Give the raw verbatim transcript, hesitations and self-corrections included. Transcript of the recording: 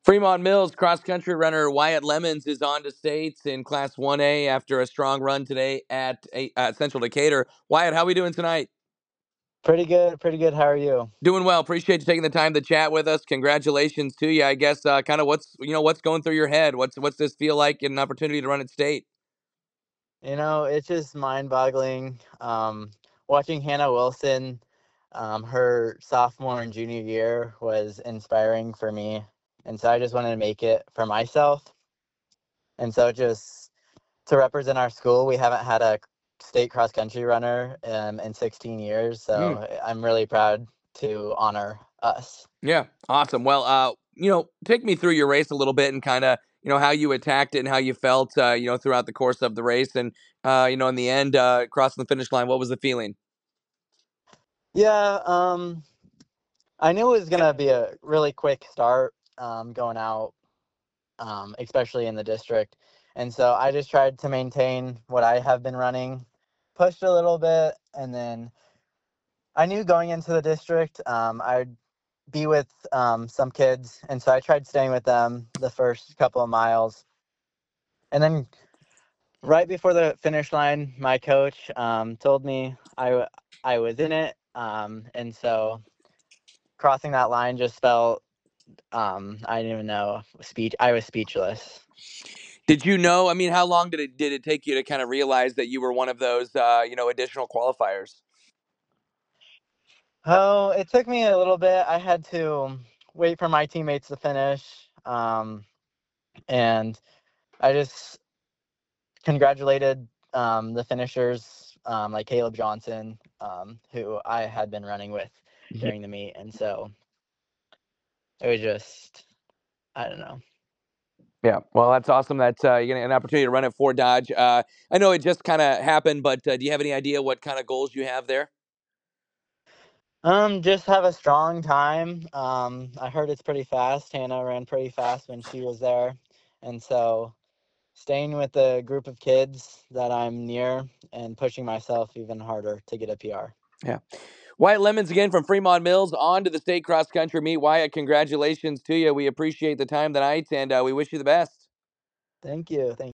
Fremont Mills cross-country runner Wyatt Lemons is on to states in Class one A after a strong run today at uh, Central Decatur. Wyatt, how are we doing tonight? Pretty good, pretty good. How are you? Doing well. Appreciate you taking the time to chat with us. Congratulations to you. I guess uh, kind of what's you know what's going through your head. What's what's this feel like? An opportunity to run at state. You know, it's just mind-boggling. Um, watching Hannah Wilson, um, her sophomore and junior year was inspiring for me, and so I just wanted to make it for myself. And so just to represent our school, we haven't had a state cross-country runner um, in sixteen years, Mm, so I'm really proud to honor us. yeah, awesome. Well, uh, you know, take me through your race a little bit and kind of you know how you attacked it and how you felt, uh, you know, throughout the course of the race, and uh, you know, in the end, uh, crossing the finish line. What was the feeling? Yeah, um, I knew it was gonna be a really quick start um, going out, um, especially in the district. And so I just tried to maintain what I have been running, pushed a little bit, and then I knew going into the district, um, I'd be with um, some kids, and so I tried staying with them the first couple of miles. And then right before the finish line, my coach um, told me I, w- I was in it, um, and so crossing that line just felt um, I didn't even know speech. I was speechless. Did you know? I mean, how long did it did it take you to kind of realize that you were one of those, uh, you know, additional qualifiers? Oh, it took me a little bit. I had to wait for my teammates to finish. Um, and I just congratulated um, the finishers, um, like Caleb Johnson, um, who I had been running with during the meet. And so it was just, I don't know. Yeah, well, that's awesome. That uh, you're getting an opportunity to run at Fort Dodge. Uh, I know it just kind of happened, but uh, do you have any idea what kind of goals you have there? Um, just have a strong time. Um, I heard it's pretty fast. Hannah ran pretty fast when she was there. And so staying with a group of kids that I'm near and pushing myself even harder to get a P R. Yeah. Wyatt Lemons again from Fremont Mills on to the state cross country meet. Wyatt, congratulations to you. We appreciate the time tonight, and uh, we wish you the best. Thank you. Thank